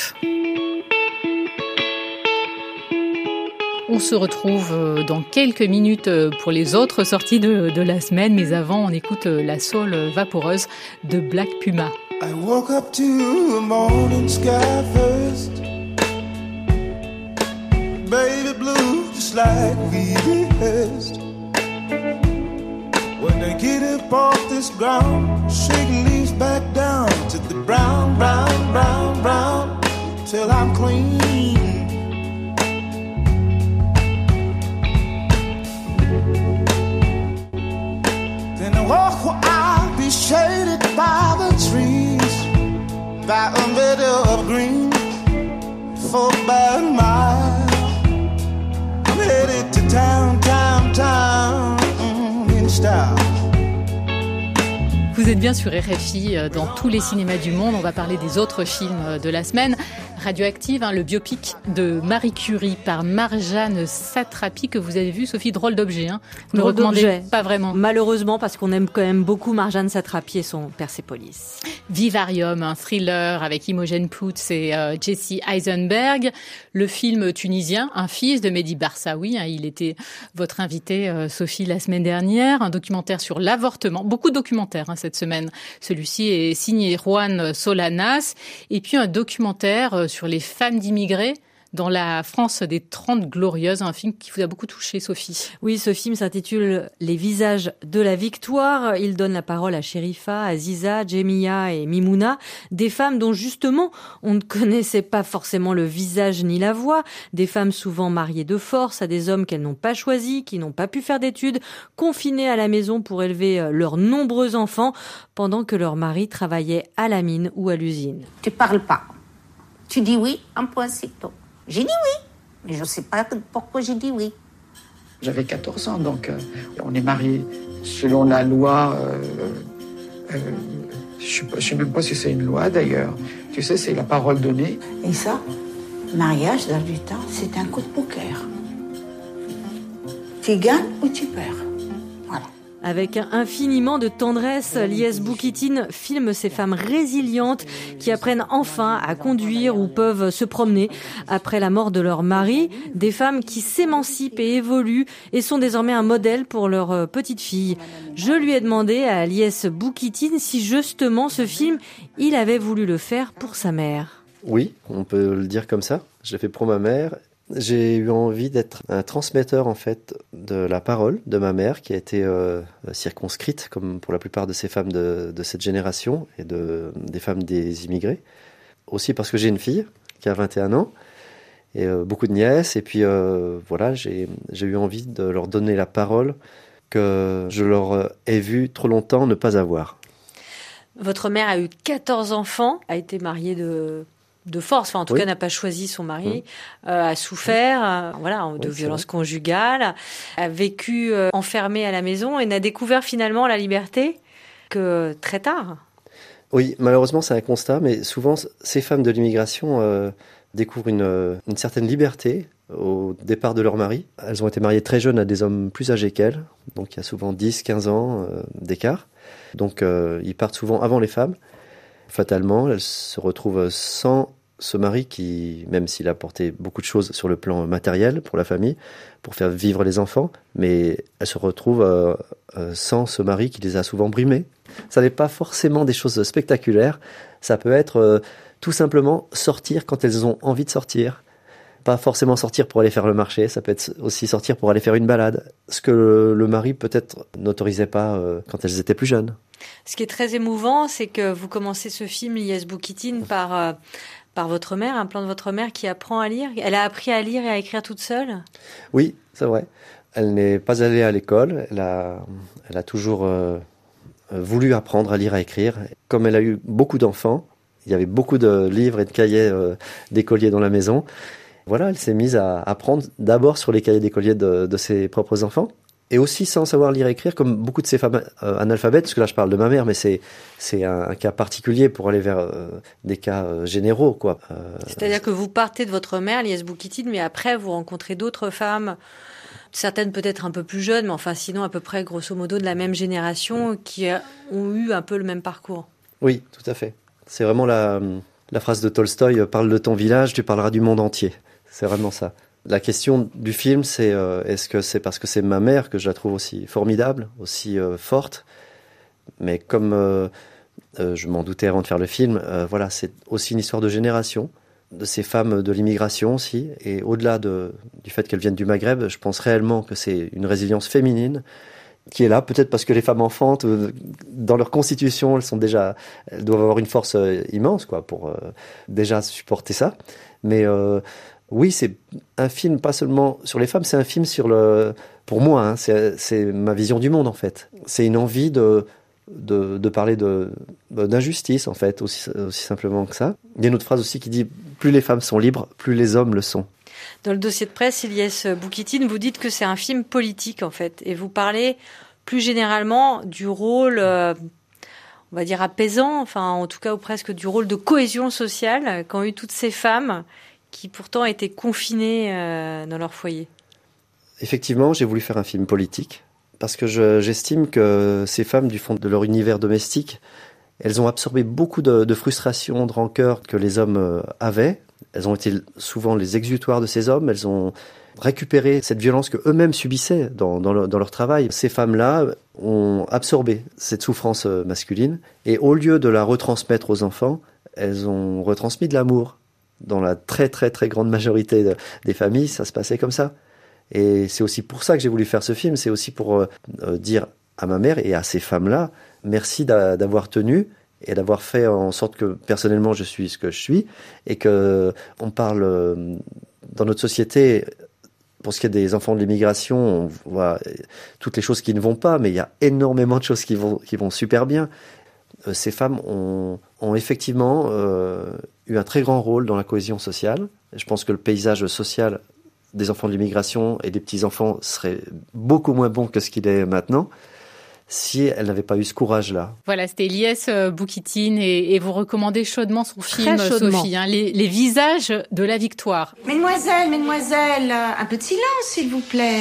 On se retrouve dans quelques minutes pour les autres sorties de la semaine, mais avant, on écoute la soul vaporeuse de Black Puma. I woke up to the morning sky first, baby blue, just like we rehearsed. When I get up off this ground, shake leaves back down to the brown, brown, brown, brown, till I'm clean. Then I walk where I'll be shaded by the trees, by a meadow of green, for about a mile. I'm headed to town, town, town, in style. Vous êtes bien sur RFI, dans tous les cinémas du monde. On va parler des autres films de la semaine. Radioactive, le biopic de Marie Curie par Marjane Satrapi, que vous avez vu, Sophie, drôle d'objet. Vous ne recommandez pas vraiment. Malheureusement, parce qu'on aime quand même beaucoup Marjane Satrapi et son Persépolis. Vivarium, un thriller avec Imogen Poots et Jesse Eisenberg. Le film tunisien, Un fils de Mehdi Barsaoui. Il était votre invité, Sophie, la semaine dernière. Un documentaire sur l'avortement. Beaucoup de documentaires cette semaine. Celui-ci est signé Juan Solanas. Et puis un documentaire sur les femmes d'immigrés dans la France des 30 Glorieuses, un film qui vous a beaucoup touché, Sophie. Oui, ce film s'intitule Les visages de la victoire. Il donne la parole à Sherifa, Aziza, Jemia et Mimouna, des femmes dont justement on ne connaissait pas forcément le visage ni la voix, des femmes souvent mariées de force à des hommes qu'elles n'ont pas choisis, qui n'ont pas pu faire d'études, confinées à la maison pour élever leurs nombreux enfants, pendant que leur mari travaillait à la mine ou à l'usine. Tu parles pas. Tu dis oui, un point c'est tout. J'ai dit oui, mais je ne sais pas pourquoi j'ai dit oui. J'avais 14 ans, donc on est mariés selon la loi. Je ne sais même pas si c'est une loi d'ailleurs. Tu sais, c'est la parole donnée. Et ça, mariage dans du temps, c'est un coup de poker. Tu gagnes ou tu perds. Avec infiniment de tendresse, Lies Boukitine filme ces femmes résilientes qui apprennent enfin à conduire ou peuvent se promener après la mort de leur mari. Des femmes qui s'émancipent et évoluent et sont désormais un modèle pour leur petite fille. Je lui ai demandé à Lies Boukitine si justement ce film, il avait voulu le faire pour sa mère. Oui, on peut le dire comme ça. Je l'ai fait pour ma mère. J'ai eu envie d'être un transmetteur en fait de la parole de ma mère qui a été circonscrite comme pour la plupart de ces femmes de cette génération et des femmes des immigrés. Aussi parce que j'ai une fille qui a 21 ans et beaucoup de nièces et puis voilà, j'ai eu envie de leur donner la parole que je leur ai vu trop longtemps ne pas avoir. Votre mère a eu 14 enfants, a été mariée de force, enfin en tout cas n'a pas choisi son mari, a souffert de violences conjugales, a vécu enfermée à la maison et n'a découvert finalement la liberté que très tard. Oui, malheureusement c'est un constat, mais souvent ces femmes de l'immigration découvrent une certaine liberté au départ de leur mari. Elles ont été mariées très jeunes à des hommes plus âgés qu'elles, donc il y a souvent 10-15 ans d'écart. Donc ils partent souvent avant les femmes. Fatalement, elles se retrouvent sans ce mari qui, même s'il a apporté beaucoup de choses sur le plan matériel pour la famille, pour faire vivre les enfants, mais elles se retrouvent sans ce mari qui les a souvent brimées. Ça n'est pas forcément des choses spectaculaires, ça peut être tout simplement sortir quand elles ont envie de sortir. Pas forcément sortir pour aller faire le marché, ça peut être aussi sortir pour aller faire une balade. Ce que le mari peut-être n'autorisait pas quand elles étaient plus jeunes. Ce qui est très émouvant, c'est que vous commencez ce film, Ilyes Boukitine, par votre mère, un plan de votre mère qui apprend à lire. Elle a appris à lire et à écrire toute seule ? Oui, c'est vrai. Elle n'est pas allée à l'école, elle a toujours voulu apprendre à lire et à écrire. Comme elle a eu beaucoup d'enfants, il y avait beaucoup de livres et de cahiers d'écoliers dans la maison. Voilà, elle s'est mise à apprendre d'abord sur les cahiers d'écoliers de ses propres enfants, et aussi sans savoir lire et écrire, comme beaucoup de ces femmes analphabètes, parce que là je parle de ma mère, mais c'est un cas particulier pour aller vers des cas généraux, quoi. C'est-à-dire que vous partez de votre mère, Ilyes Boukitine, mais après vous rencontrez d'autres femmes, certaines peut-être un peu plus jeunes, mais enfin sinon à peu près grosso modo de la même génération, qui ont eu un peu le même parcours. Oui, tout à fait. C'est vraiment la phrase de Tolstoï, parle de ton village, tu parleras du monde entier. C'est vraiment ça. La question du film, c'est est-ce que c'est parce que c'est ma mère que je la trouve aussi formidable, aussi forte, mais comme je m'en doutais avant de faire le film, voilà, c'est aussi une histoire de génération, de ces femmes de l'immigration aussi, et au-delà du fait qu'elles viennent du Maghreb, je pense réellement que c'est une résilience féminine qui est là, peut-être parce que les femmes enfantent, dans leur constitution, elles doivent avoir une force immense, quoi, pour déjà supporter ça. Mais oui, c'est un film pas seulement sur les femmes, c'est un film pour moi, hein, c'est ma vision du monde en fait. C'est une envie de parler d'injustice en fait, aussi simplement que ça. Il y a une autre phrase aussi qui dit plus les femmes sont libres, plus les hommes le sont. Dans le dossier de presse, Ilyes Boukitine, vous dites que c'est un film politique en fait, et vous parlez plus généralement du rôle, on va dire apaisant, enfin en tout cas ou presque du rôle de cohésion sociale qu'ont eu toutes ces femmes qui pourtant étaient confinées dans leur foyer. Effectivement, j'ai voulu faire un film politique parce que j'estime que ces femmes, du fond de leur univers domestique, elles ont absorbé beaucoup de frustration, de rancœur que les hommes avaient. Elles ont été souvent les exutoires de ces hommes. Elles ont récupéré cette violence que eux-mêmes subissaient dans leur travail. Ces femmes-là ont absorbé cette souffrance masculine et au lieu de la retransmettre aux enfants, elles ont retransmis de l'amour. Dans la très très très grande majorité des familles, ça se passait comme ça. Et c'est aussi pour ça que j'ai voulu faire ce film. C'est aussi pour dire à ma mère et à ces femmes-là, merci d'avoir tenu et d'avoir fait en sorte que personnellement je suis ce que je suis et que on parle dans notre société. Pour ce qui est des enfants de l'immigration, on voit toutes les choses qui ne vont pas, mais il y a énormément de choses qui vont super bien. Ces femmes ont effectivement eu un très grand rôle dans la cohésion sociale. Je pense que le paysage social des enfants de l'immigration et des petits-enfants serait beaucoup moins bon que ce qu'il est maintenant si elle n'avait pas eu ce courage-là. Voilà, c'était Ilyes Boukitine et vous recommandez chaudement son film, Sophie, hein, les visages de la victoire. Mesdemoiselles, un peu de silence, s'il vous plaît.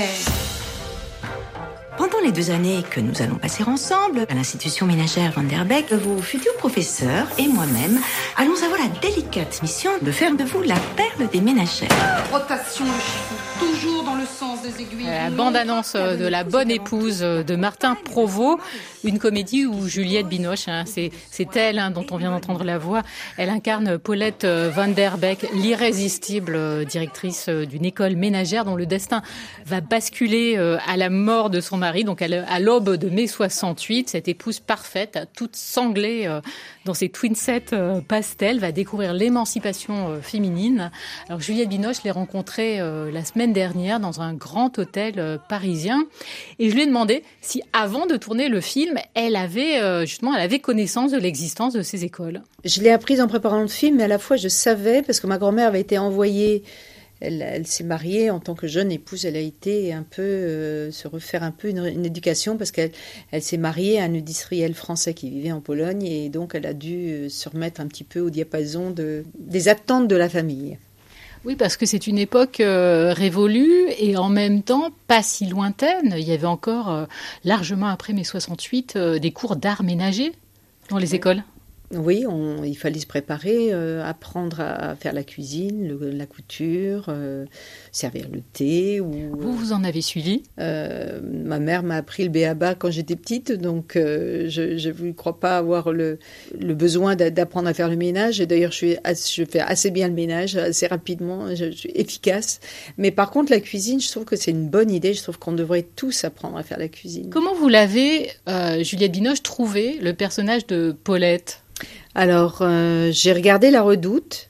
Pendant les 2 années que nous allons passer ensemble à l'institution ménagère Van der Beek, vos futurs professeurs et moi-même allons avoir la délicate mission de faire de vous la perle des ménagères. Rotation le chiffon, toujours dans le sens des aiguilles. La bande-annonce de La Bonne Épouse de Martin Provost, une comédie où Juliette Binoche, hein, c'est elle dont on vient d'entendre la voix, elle incarne Paulette Van der Beek, l'irrésistible directrice d'une école ménagère dont le destin va basculer à la mort de son mari, donc à l'aube de mai 68, cette épouse parfaite, toute sanglée dans ses twin sets pastel, va découvrir l'émancipation féminine. Alors Juliette Binoche l'ai rencontrée la semaine dernière dans un grand hôtel parisien et je lui ai demandé si avant de tourner le film, elle avait connaissance de l'existence de ces écoles. Je l'ai apprise en préparant le film, mais à la fois je savais, parce que ma grand-mère avait été envoyée. Elle s'est mariée en tant que jeune épouse. Elle a été un peu se refaire un peu une éducation parce qu'elle s'est mariée à un industriel français qui vivait en Pologne et donc elle a dû se remettre un petit peu au diapason des attentes de la famille. Oui, parce que c'est une époque révolue et en même temps pas si lointaine. Il y avait encore, largement après mai 68, des cours d'art ménager dans les écoles. Oui, il fallait se préparer, apprendre à faire la cuisine, la couture, servir le thé. Vous en avez suivi ? Ma mère m'a appris le b.a.-ba quand j'étais petite, donc je ne crois pas avoir le besoin d'apprendre à faire le ménage. Et d'ailleurs, je fais assez bien le ménage, assez rapidement, je suis efficace. Mais par contre, la cuisine, je trouve que c'est une bonne idée. Je trouve qu'on devrait tous apprendre à faire la cuisine. Comment vous l'avez, Juliette Binoche, trouvé, le personnage de Paulette ? Alors, j'ai regardé La Redoute,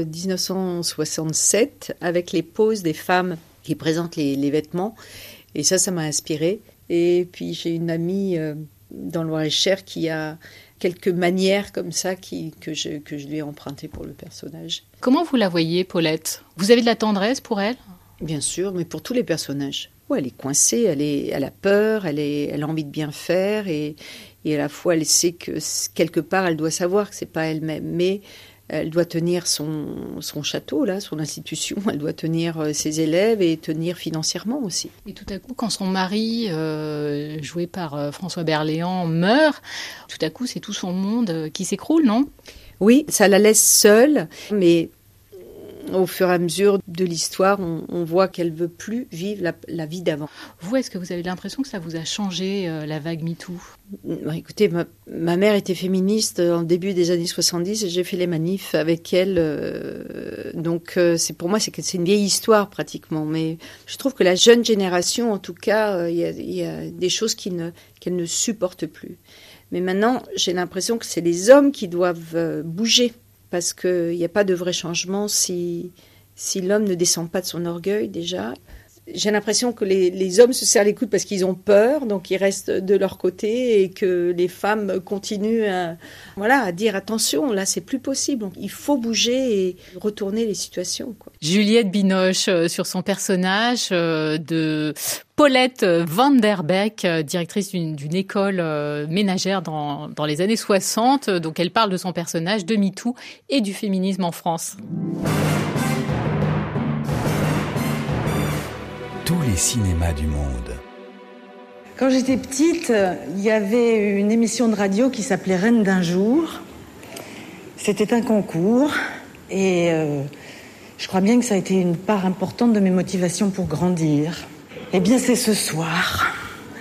1967, avec les poses des femmes qui présentent les vêtements. Et ça m'a inspirée. Et puis, j'ai une amie dans le Loir-et-Cher qui a quelques manières comme ça que je lui ai empruntées pour le personnage. Comment vous la voyez, Paulette ? Vous avez de la tendresse pour elle ? Bien sûr, mais pour tous les personnages. Ouais, elle est coincée, elle a peur, elle a envie de bien faire et à la fois elle sait que quelque part elle doit savoir que c'est pas elle-même, mais elle doit tenir son château là, son institution, elle doit tenir ses élèves et tenir financièrement aussi. Et tout à coup, quand son mari, joué par François Berléand, meurt, tout à coup c'est tout son monde qui s'écroule, non ? Oui, ça la laisse seule, mais au fur et à mesure de l'histoire, on voit qu'elle veut plus vivre la vie d'avant. Vous, est-ce que vous avez l'impression que ça vous a changé, la vague MeToo ? Écoutez, ma mère était féministe en début des années 70 et j'ai fait les manifs avec elle. Donc, pour moi, c'est une vieille histoire pratiquement. Mais je trouve que la jeune génération, en tout cas, il y a des choses qu'elle ne supporte plus. Mais maintenant, j'ai l'impression que c'est les hommes qui doivent bouger. Parce qu'il n'y a pas de vrai changement si l'homme ne descend pas de son orgueil déjà. J'ai l'impression que les hommes se serrent les coudes parce qu'ils ont peur, donc ils restent de leur côté et que les femmes continuent à dire attention, là c'est plus possible. Donc, il faut bouger et retourner les situations, quoi. Juliette Binoche sur son personnage de Paulette Van Der Beek, directrice d'une école ménagère dans les années 60. Donc elle parle de son personnage, de MeToo et du féminisme en France. Tous les cinémas du monde. Quand j'étais petite, il y avait une émission de radio qui s'appelait Reine d'un jour. C'était un concours et je crois bien que ça a été une part importante de mes motivations pour grandir. Eh bien, c'est ce soir.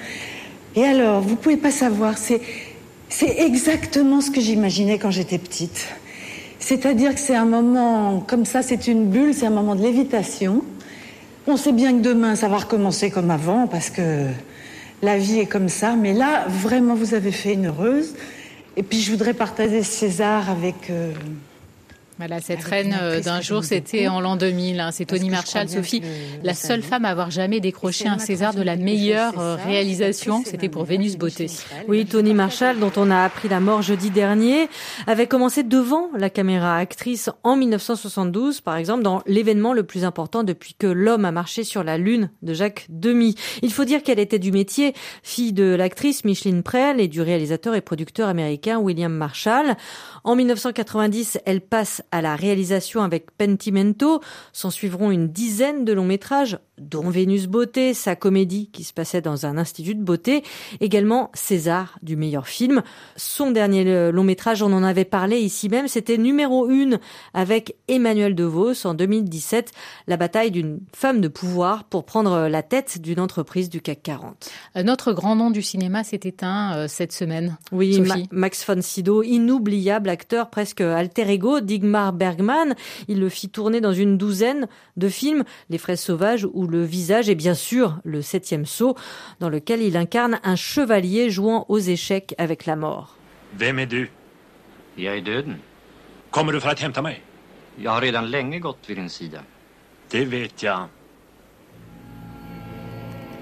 Et alors, vous pouvez pas savoir, c'est exactement ce que j'imaginais quand j'étais petite. C'est-à-dire que c'est un moment comme ça, c'est une bulle, c'est un moment de lévitation. On sait bien que demain, ça va recommencer comme avant, parce que la vie est comme ça. Mais là, vraiment, vous avez fait une heureuse. Et puis, je voudrais partager César avec... Voilà, cette reine d'un jour, c'était en l'an 2000. C'est Tony Marshall, Sophie, la seule femme à avoir jamais décroché un César de la meilleure réalisation. C'était pour Vénus Beauté. Oui, Tony Marshall, dont on a appris la mort jeudi dernier, avait commencé devant la caméra, actrice en 1972, par exemple, dans l'événement le plus important depuis que l'homme a marché sur la Lune de Jacques Demy. Il faut dire qu'elle était du métier, fille de l'actrice Micheline Prel et du réalisateur et producteur américain William Marshall. En 1990, elle passe à la réalisation avec Pentimento. S'en suivront une dizaine de longs métrages, dont Vénus Beauté, sa comédie qui se passait dans un institut de beauté, également César du meilleur film. Son dernier long métrage, on en avait parlé ici même, c'était numéro 1 avec Emmanuel DeVos en 2017, la bataille d'une femme de pouvoir pour prendre la tête d'une entreprise du CAC 40. Notre grand nom du cinéma s'est éteint cette semaine. Oui, Max von Sydow, inoubliable acteur presque alter ego d'Ingmar Bergman. Il le fit tourner dans une douzaine de films, Les Fraises sauvages ou Le Visage et bien sûr Le 7e saut, dans lequel il incarne un chevalier jouant aux échecs avec la mort. Vem är du? Jag är döden. Kommer du för att hämta mig? Jag har redan länge gått vid din sida. Det vet jag.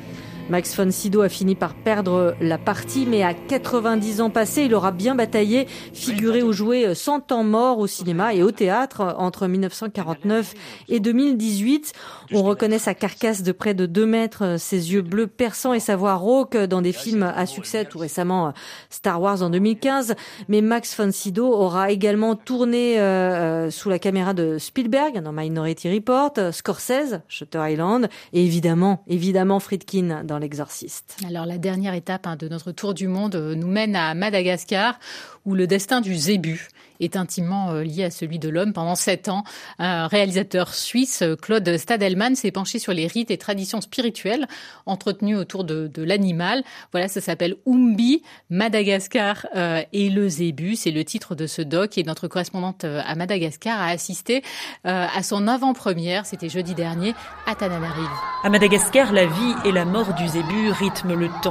Max von Sydow a fini par perdre la partie, mais à 90 ans passés, il aura bien bataillé, figuré ou joué 100 ans morts au cinéma et au théâtre entre 1949 et 2018. On reconnaît sa carcasse de près de 2 mètres, ses yeux bleus perçants et sa voix rauque dans des films à succès, tout récemment Star Wars en 2015. Mais Max von Sydow aura également tourné sous la caméra de Spielberg dans Minority Report, Scorsese, Shutter Island et évidemment Friedkin dans L'Exorciste. Alors la dernière étape de notre tour du monde nous mène à Madagascar, où le destin du zébu est intimement lié à celui de l'homme. Pendant 7 ans, un réalisateur suisse, Claude Stadelman, s'est penché sur les rites et traditions spirituelles entretenues autour de l'animal. Voilà, ça s'appelle Umbi, Madagascar et le zébu. C'est le titre de ce doc, et notre correspondante à Madagascar a assisté à son avant-première, c'était jeudi dernier, à Tananarive. À Madagascar, la vie et la mort du zébu rythment le temps.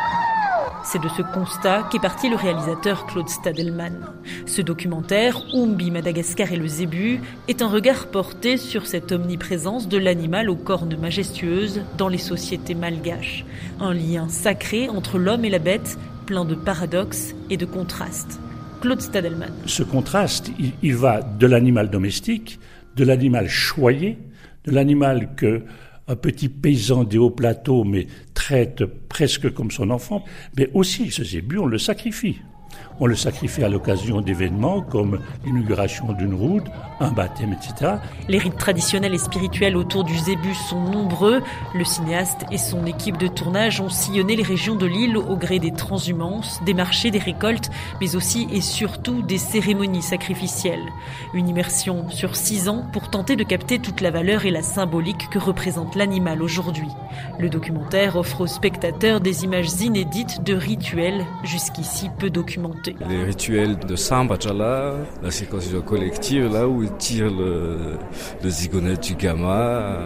C'est de ce constat qu'est parti le réalisateur Claude Stadelman. Ce documentaire, Umbi, Madagascar et le zébu, est un regard porté sur cette omniprésence de l'animal aux cornes majestueuses dans les sociétés malgaches. Un lien sacré entre l'homme et la bête, plein de paradoxes et de contrastes. Claude Stadelman. Ce contraste, il va de l'animal domestique, de l'animal choyé, de l'animal que un petit paysan des hauts plateaux, mais traite presque comme son enfant. Mais aussi, ce zébu, on le sacrifie. On le sacrifie à l'occasion d'événements comme l'inauguration d'une route, un baptême, etc. Les rites traditionnels et spirituels autour du zébu sont nombreux. Le cinéaste et son équipe de tournage ont sillonné les régions de l'île au gré des transhumances, des marchés, des récoltes, mais aussi et surtout des cérémonies sacrificielles. Une immersion sur 6 ans pour tenter de capter toute la valeur et la symbolique que représente l'animal aujourd'hui. Le documentaire offre aux spectateurs des images inédites de rituels jusqu'ici peu documentés. Les rituels de Sambachala, la séquence collective, là où ils tirent le zygomètre du gamin.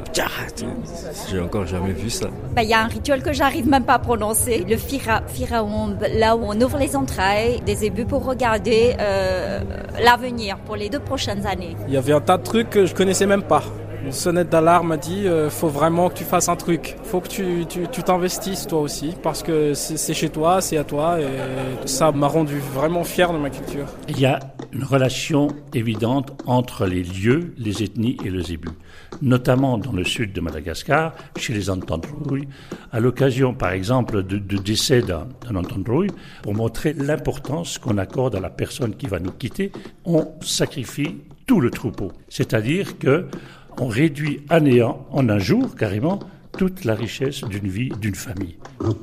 J'ai encore jamais vu ça. Il y a un rituel que j'arrive même pas à prononcer, le Firaomb, là où on ouvre les entrailles des zébus pour regarder l'avenir pour les 2 prochaines années. Il y avait un tas de trucs que je connaissais même pas. Une sonnette d'alarme m'a dit faut vraiment que tu fasses un truc, faut que tu t'investisses toi aussi, parce que c'est chez toi, c'est à toi, et ça m'a rendu vraiment fier de ma culture. Il y a une relation évidente entre les lieux, les ethnies et le zébu, notamment dans le sud de Madagascar, chez les Antandroy, à l'occasion par exemple de décès d'un Antandroy, pour montrer l'importance qu'on accorde à la personne qui va nous quitter, on sacrifie tout le troupeau, c'est-à-dire que on réduit à néant, en un jour carrément, toute la richesse d'une vie, d'une famille.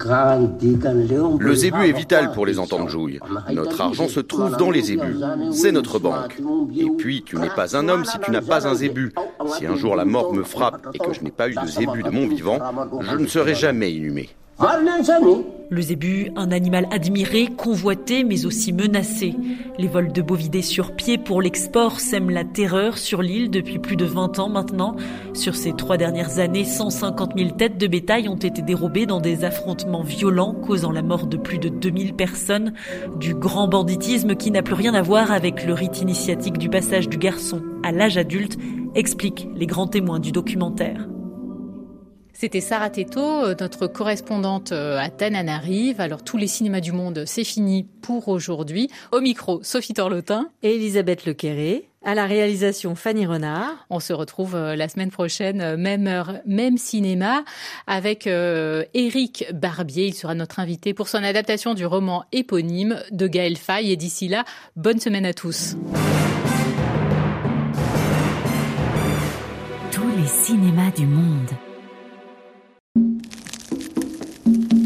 Le zébu est vital pour les Antandroy. Notre argent se trouve dans les zébus. C'est notre banque. Et puis, tu n'es pas un homme si tu n'as pas un zébu. Si un jour la mort me frappe et que je n'ai pas eu de zébu de mon vivant, je ne serai jamais inhumé. Le zébu, un animal admiré, convoité, mais aussi menacé. Les vols de bovidés sur pied pour l'export sèment la terreur sur l'île depuis plus de 20 ans maintenant. Sur ces 3 dernières années, 150 000 têtes de bétail ont été dérobées dans des affrontements violents, causant la mort de plus de 2000 personnes. Du grand banditisme qui n'a plus rien à voir avec le rite initiatique du passage du garçon à l'âge adulte, expliquent les grands témoins du documentaire. C'était Sarah Teto, notre correspondante à Tananarive. Alors, tous les cinémas du monde, c'est fini pour aujourd'hui. Au micro, Sophie Torlotin et Elisabeth Lequéré. À la réalisation, Fanny Renard. On se retrouve la semaine prochaine, même heure, même cinéma, avec Éric Barbier. Il sera notre invité pour son adaptation du roman éponyme de Gaël Faye. Et d'ici là, bonne semaine à tous.